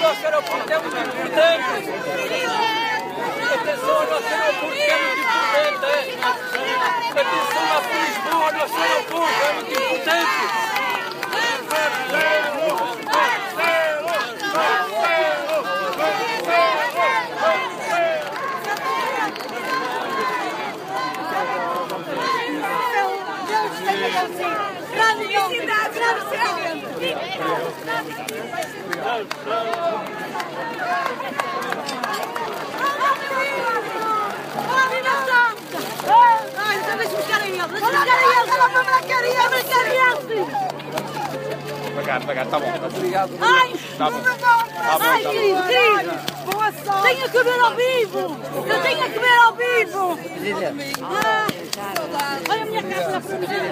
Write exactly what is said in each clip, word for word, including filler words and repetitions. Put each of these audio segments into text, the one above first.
nosso aeroporto é muito importante. Atenção ao nosso aeroporto que é muito importante. Atenção lá para Lisboa, nosso aeroporto é muito importante. Devagar, devagar, tá bom. Obrigado. Ai, Tá bom. ai, querido, querido. Boa sorte. Tenho que ver ao vivo. Eu tenho que ver ao vivo. Ah, olha a minha casa.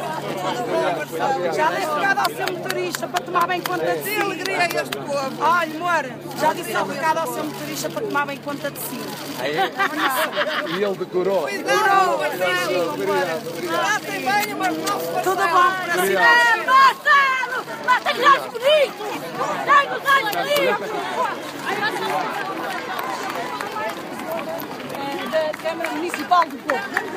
Já disse recado ao seu motorista para tomar bem conta de si. Alegria a este povo. Olha, amor, já disse o recado ao seu motorista para tomar bem conta de si. E ele decorou. Cuidado, beijinho, amor. Tratem bem o nosso tudo bom para si. É, Marcelo, mas tem gajos bonitos. Tem gajos bonitos. Da Câmara Municipal do Porto.